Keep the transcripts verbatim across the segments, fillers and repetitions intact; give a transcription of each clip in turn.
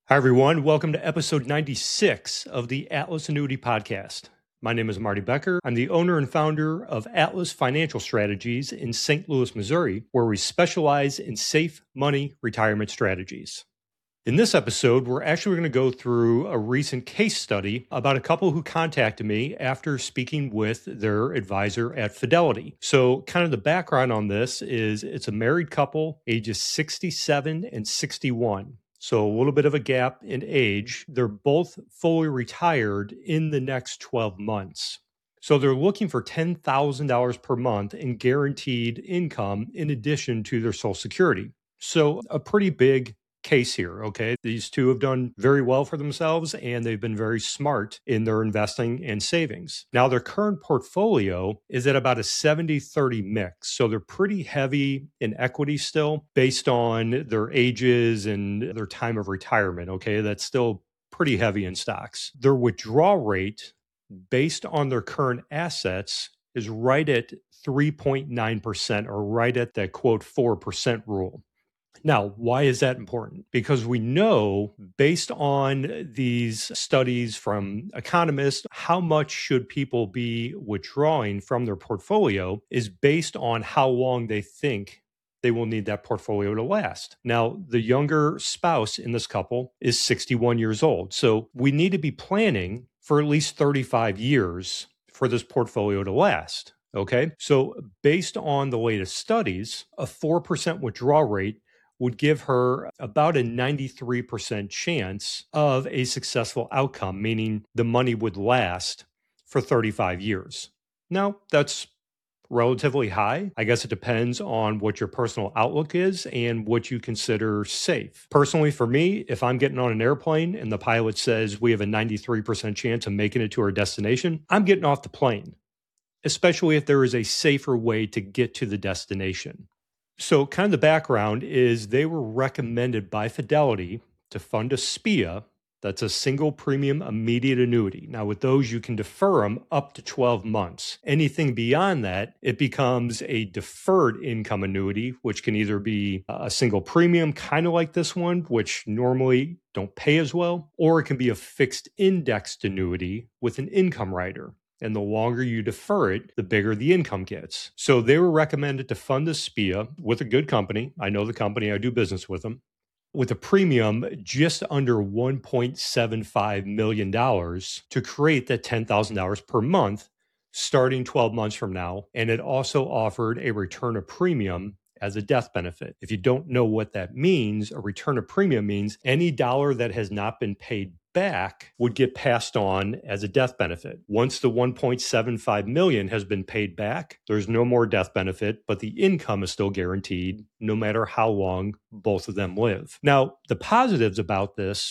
Hi, everyone. Welcome to episode ninety-six of the Atlas Annuity Podcast. My name is Marty Becker. I'm the owner and founder of Atlas Financial Strategies in Saint Louis, Missouri, where we specialize in safe money retirement strategies. In this episode, we're actually going to go through a recent case study about a couple who contacted me after speaking with their advisor at Fidelity. So kind of the background on this is it's a married couple, ages sixty-seven and sixty-one. So a little bit of a gap in age. They're both fully retired in the next twelve months. So they're looking for ten thousand dollars per month in guaranteed income in addition to their Social Security. So a pretty big case here, okay? These two have done very well for themselves and they've been very smart in their investing and savings. Now, their current portfolio is at about a seventy thirty mix. So they're pretty heavy in equity still based on their ages and their time of retirement, okay? That's still pretty heavy in stocks. Their withdrawal rate based on their current assets is right at three point nine percent or right at that quote four percent rule. Now, why is that important? Because we know, based on these studies from economists, how much should people be withdrawing from their portfolio is based on how long they think they will need that portfolio to last. Now, the younger spouse in this couple is sixty-one years old. So we need to be planning for at least thirty-five years for this portfolio to last. Okay, so based on the latest studies, a four percent withdrawal rate would give her about a ninety-three percent chance of a successful outcome, meaning the money would last for thirty-five years. Now, that's relatively high. I guess it depends on what your personal outlook is and what you consider safe. Personally, for me, if I'm getting on an airplane and the pilot says we have a ninety-three percent chance of making it to our destination, I'm getting off the plane, especially if there is a safer way to get to the destination. So kind of the background is they were recommended by Fidelity to fund a S P I A, that's a single premium immediate annuity. Now with those, you can defer them up to twelve months. Anything beyond that, it becomes a deferred income annuity, which can either be a single premium, kind of like this one, which normally don't pay as well, or it can be a fixed indexed annuity with an income rider. And the longer you defer it, the bigger the income gets. So they were recommended to fund the S P I A with a good company. I know the company, I do business with them, with a premium just under one point seven five million dollars to create that ten thousand dollars per month starting twelve months from now. And it also offered a return of premium as a death benefit. If you don't know what that means, a return of premium means any dollar that has not been paid back would get passed on as a death benefit. Once the one point seven five million dollars has been paid back, there's no more death benefit, but the income is still guaranteed no matter how long both of them live. Now, the positives about this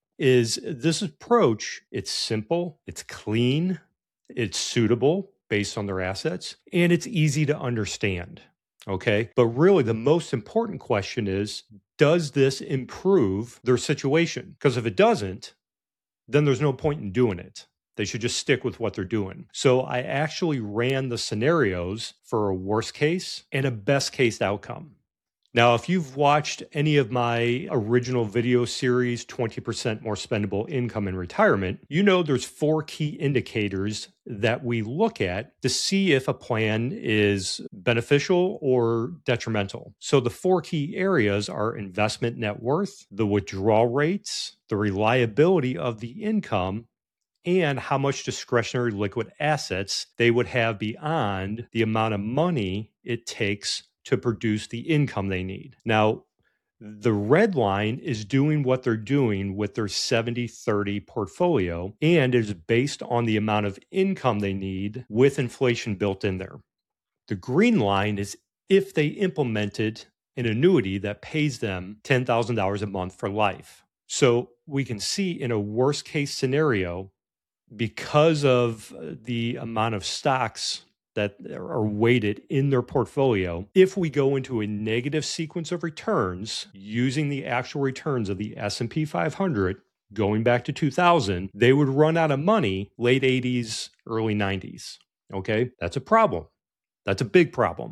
is this approach, it's simple, it's clean, it's suitable based on their assets, and it's easy to understand. Okay. But really, the most important question is, does this improve their situation? Because if it doesn't, then there's no point in doing it. They should just stick with what they're doing. So I actually ran the scenarios for a worst case and a best case outcome. Now, if you've watched any of my original video series, twenty percent More Spendable Income in Retirement, you know there's four key indicators that we look at to see if a plan is beneficial or detrimental. So the four key areas are investment net worth, the withdrawal rates, the reliability of the income, and how much discretionary liquid assets they would have beyond the amount of money it takes to produce the income they need. Now, the red line is doing what they're doing with their seventy thirty portfolio and is based on the amount of income they need with inflation built in there. The green line is if they implemented an annuity that pays them ten thousand dollars a month for life. So we can see in a worst case scenario, because of the amount of stocks that are weighted in their portfolio, if we go into a negative sequence of returns using the actual returns of the S and P five hundred going back to two thousand, they would run out of money late eighties, early nineties. Okay, that's a problem. That's a big problem.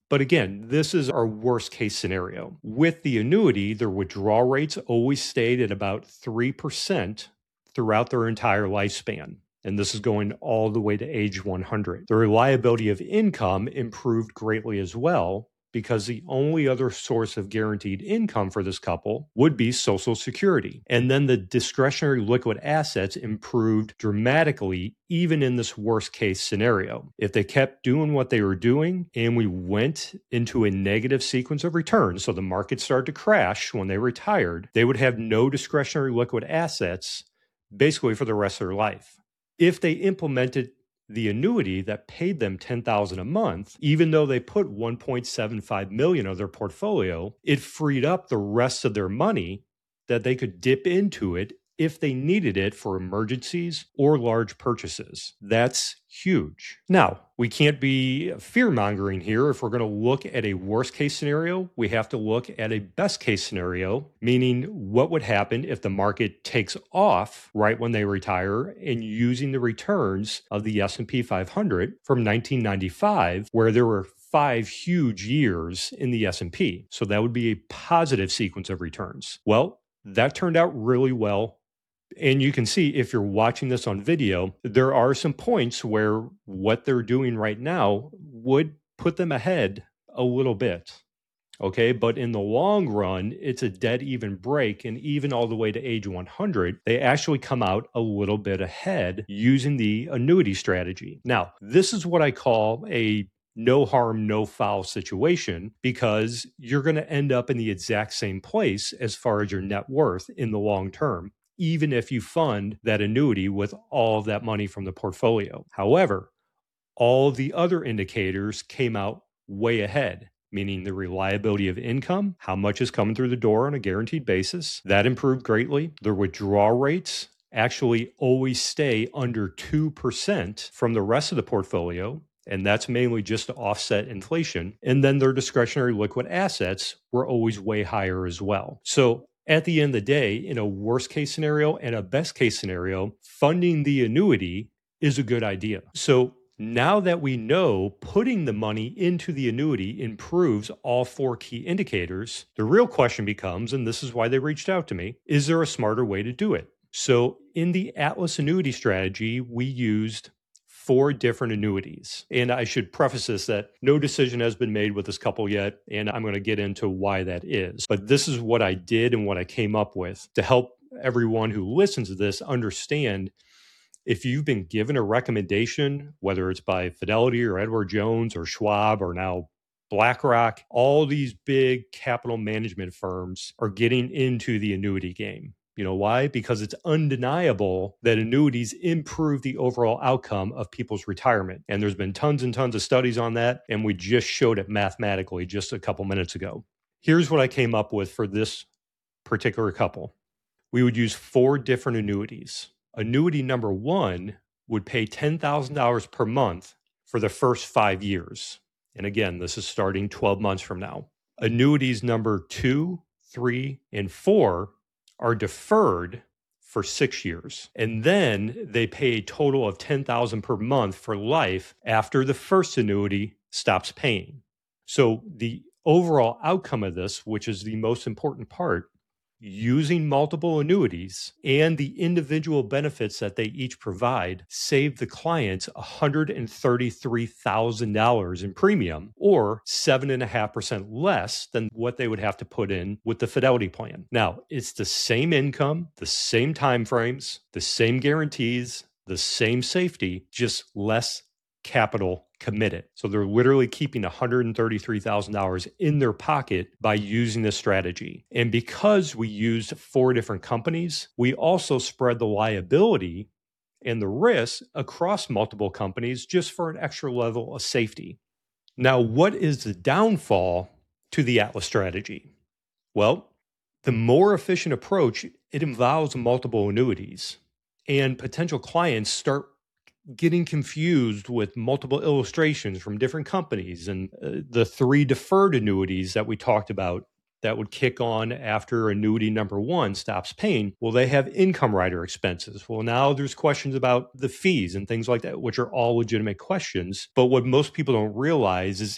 But again, this is our worst case scenario. With the annuity, their withdrawal rates always stayed at about three percent throughout their entire lifespan. And this is going all the way to age one hundred. The reliability of income improved greatly as well, because the only other source of guaranteed income for this couple would be Social Security. And then the discretionary liquid assets improved dramatically, even in this worst case scenario. If they kept doing what they were doing and we went into a negative sequence of returns, so the market started to crash when they retired, they would have no discretionary liquid assets basically for the rest of their life. If they implemented the annuity that paid them ten thousand dollars a month, even though they put one point seven five million dollars of their portfolio, it freed up the rest of their money that they could dip into it if they needed it for emergencies or large purchases. That's huge. Now, we can't be fear-mongering here. If we're going to look at a worst-case scenario, we have to look at a best-case scenario, meaning what would happen if the market takes off right when they retire, and using the returns of the S and P five hundred from nineteen ninety-five, where there were five huge years in the S and P. So that would be a positive sequence of returns. Well, that turned out really well. And you can see, if you're watching this on video, there are some points where what they're doing right now would put them ahead a little bit. Okay, but in the long run, it's a dead even break. And even all the way to age one hundred, they actually come out a little bit ahead using the annuity strategy. Now, this is what I call a no harm, no foul situation, because you're going to end up in the exact same place as far as your net worth in the long term, even if you fund that annuity with all of that money from the portfolio. However, all the other indicators came out way ahead, meaning the reliability of income, how much is coming through the door on a guaranteed basis, that improved greatly. The withdrawal rates actually always stay under two percent from the rest of the portfolio, and that's mainly just to offset inflation. And then their discretionary liquid assets were always way higher as well. So at the end of the day, in a worst case scenario and a best case scenario, funding the annuity is a good idea. So now that we know putting the money into the annuity improves all four key indicators, the real question becomes, and this is why they reached out to me, is there a smarter way to do it? So in the Atlas annuity strategy, we used four different annuities. And I should preface this that no decision has been made with this couple yet, and I'm going to get into why that is. But this is what I did and what I came up with to help everyone who listens to this understand, if you've been given a recommendation, whether it's by Fidelity or Edward Jones or Schwab or now BlackRock, all these big capital management firms are getting into the annuity game. You know why? Because it's undeniable that annuities improve the overall outcome of people's retirement. And there's been tons and tons of studies on that, and we just showed it mathematically just a couple minutes ago. Here's what I came up with for this particular couple. We would use four different annuities. Annuity number one would pay ten thousand dollars per month for the first five years. And again, this is starting twelve months from now. Annuities number two, three, and four are deferred for six years. And then they pay a total of ten thousand dollars per month for life after the first annuity stops paying. So the overall outcome of this, which is the most important part, using multiple annuities and the individual benefits that they each provide, save the clients one hundred thirty-three thousand dollars in premium, or seven point five percent less than what they would have to put in with the Fidelity plan. Now, it's the same income, the same timeframes, the same guarantees, the same safety, just less capital committed. So they're literally keeping one hundred thirty-three thousand dollars in their pocket by using this strategy. And because we used four different companies, we also spread the liability and the risk across multiple companies just for an extra level of safety. Now, what is the downfall to the Atlas strategy? Well, the more efficient approach, it involves multiple annuities, and potential clients start getting confused with multiple illustrations from different companies, and uh, the three deferred annuities that we talked about that would kick on after annuity number one stops paying. Well, they have income rider expenses. Well, now there's questions about the fees and things like that, which are all legitimate questions. But what most people don't realize is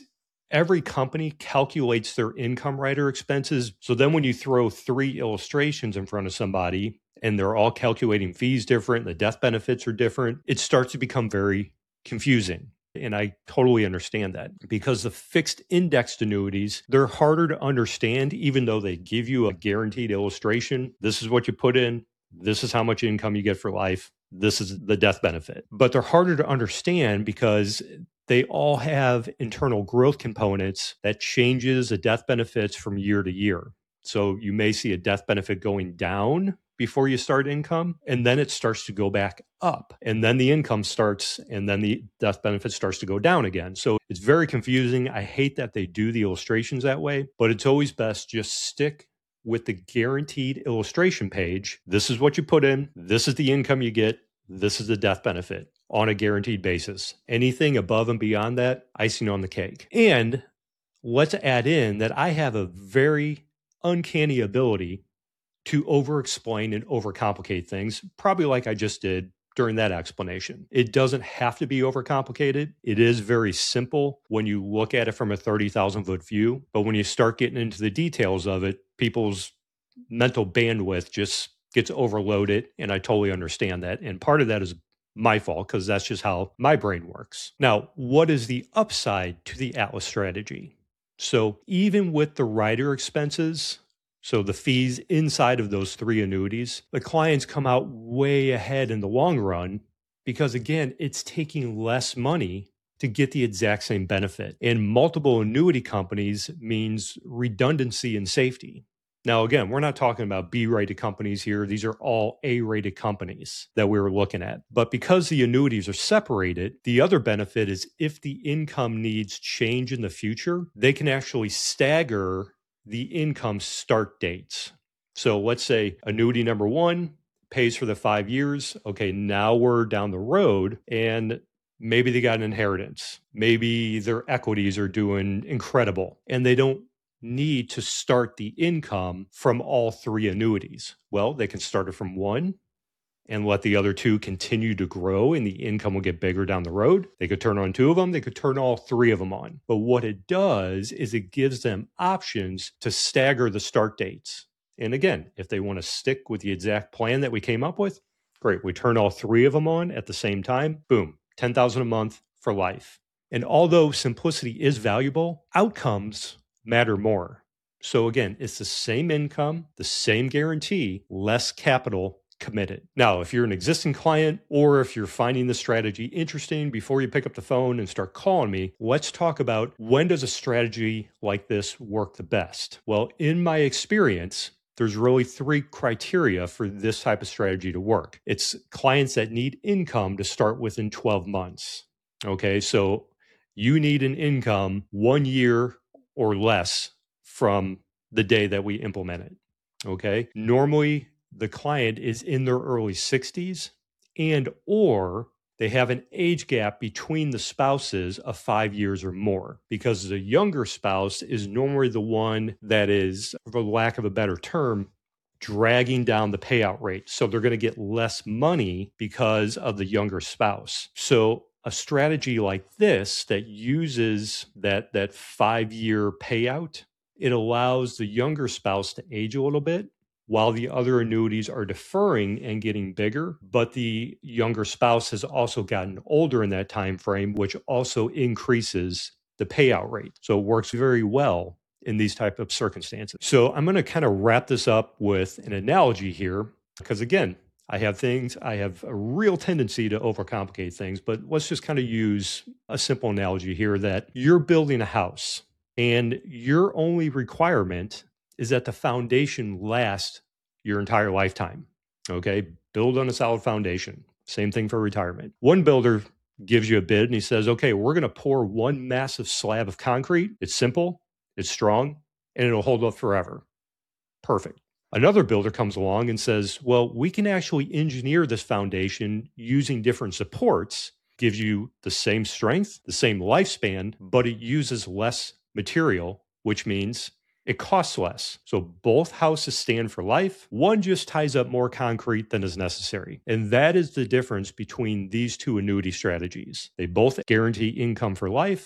every company calculates their income rider expenses. So then when you throw three illustrations in front of somebody and they're all calculating fees different, the death benefits are different, it starts to become very confusing. And I totally understand that because the fixed indexed annuities, they're harder to understand, even though they give you a guaranteed illustration. This is what you put in. This is how much income you get for life. This is the death benefit. But they're harder to understand because they all have internal growth components that changes the death benefits from year to year. So you may see a death benefit going down before you start income, and then it starts to go back up. And then the income starts, and then the death benefit starts to go down again. So it's very confusing. I hate that they do the illustrations that way, but it's always best just stick with the guaranteed illustration page. This is what you put in. This is the income you get. This is the death benefit on a guaranteed basis. Anything above and beyond that, icing on the cake. And let's add in that I have a very uncanny ability to over-explain and overcomplicate things, probably like I just did during that explanation. It doesn't have to be overcomplicated. It is very simple when you look at it from a thirty thousand foot view. But when you start getting into the details of it, people's mental bandwidth just gets overloaded. And I totally understand that. And part of that is my fault because that's just how my brain works. Now, what is the upside to the Atlas strategy? So even with the rider expenses, so the fees inside of those three annuities, the clients come out way ahead in the long run because, again, it's taking less money to get the exact same benefit. And multiple annuity companies means redundancy and safety. Now, again, we're not talking about B-rated companies here. These are all A-rated companies that we were looking at. But because the annuities are separated, the other benefit is if the income needs change in the future, they can actually stagger the income start dates. So let's say annuity number one pays for the five years. Okay, now we're down the road and maybe they got an inheritance. Maybe their equities are doing incredible and they don't need to start the income from all three annuities. Well, they can start it from one and let the other two continue to grow and the income will get bigger down the road. They could turn on two of them. They could turn all three of them on. But what it does is it gives them options to stagger the start dates. And again, if they want to stick with the exact plan that we came up with, great. We turn all three of them on at the same time. Boom, ten thousand dollars a month for life. And although simplicity is valuable, outcomes matter more. So again, it's the same income, the same guarantee, less capital committed. Now, if you're an existing client or if you're finding the strategy interesting, before you pick up the phone and start calling me, let's talk about when does a strategy like this work the best? Well, in my experience, there's really three criteria for this type of strategy to work. It's clients that need income to start within twelve months. Okay, so you need an income one year or less from the day that we implement it. Okay, normally the client is in their early sixties and or they have an age gap between the spouses of five years or more, because the younger spouse is normally the one that is, for lack of a better term, dragging down the payout rate. So they're going to get less money because of the younger spouse. So a strategy like this that uses that, that five-year payout, it allows the younger spouse to age a little bit, while the other annuities are deferring and getting bigger, but the younger spouse has also gotten older in that time frame, which also increases the payout rate. So it works very well in these type of circumstances. So I'm going to kind of wrap this up with an analogy here, because again, I have things, I have a real tendency to overcomplicate things, but let's just kind of use a simple analogy here that you're building a house and your only requirement is that the foundation lasts your entire lifetime. Okay, build on a solid foundation. Same thing for retirement. One builder gives you a bid and he says, okay, we're going to pour one massive slab of concrete. It's simple, it's strong, and it'll hold up forever. Perfect. Another builder comes along and says, well, we can actually engineer this foundation using different supports, gives you the same strength, the same lifespan, but it uses less material, which means it costs less. So both houses stand for life. One just ties up more concrete than is necessary. And that is the difference between these two annuity strategies. They both guarantee income for life.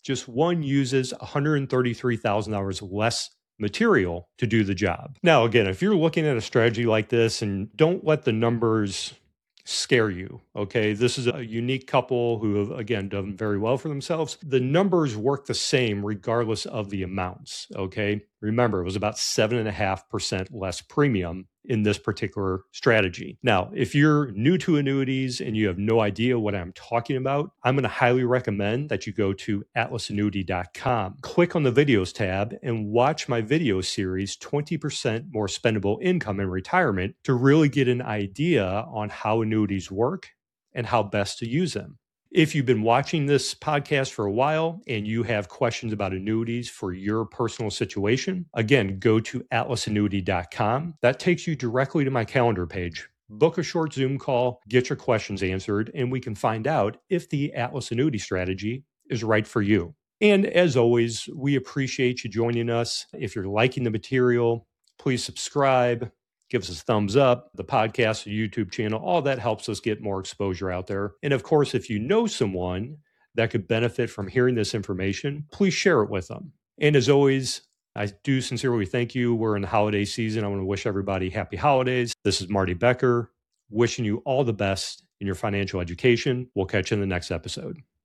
just one uses one hundred thirty-three thousand dollars less material to do the job. Now, again, if you're looking at a strategy like this, and don't let the numbers scare you, okay? This is a unique couple who have, again, done very well for themselves. The numbers work the same regardless of the amounts, okay? Remember, it was about seven point five percent less premium in this particular strategy. Now, if you're new to annuities and you have no idea what I'm talking about, I'm going to highly recommend that you go to atlas annuity dot com, click on the videos tab, and watch my video series, twenty percent More Spendable Income in Retirement, to really get an idea on how annuities work and how best to use them. If you've been watching this podcast for a while and you have questions about annuities for your personal situation, again, go to atlas annuity dot com. That takes you directly to my calendar page. Book a short Zoom call, get your questions answered, and we can find out if the Atlas Annuity strategy is right for you. And as always, we appreciate you joining us. If you're liking the material, please subscribe. Give us a thumbs up, the podcast, the YouTube channel, all that helps us get more exposure out there. And of course, if you know someone that could benefit from hearing this information, please share it with them. And as always, I do sincerely thank you. We're in the holiday season. I want to wish everybody happy holidays. This is Marty Becker, wishing you all the best in your financial education. We'll catch you in the next episode.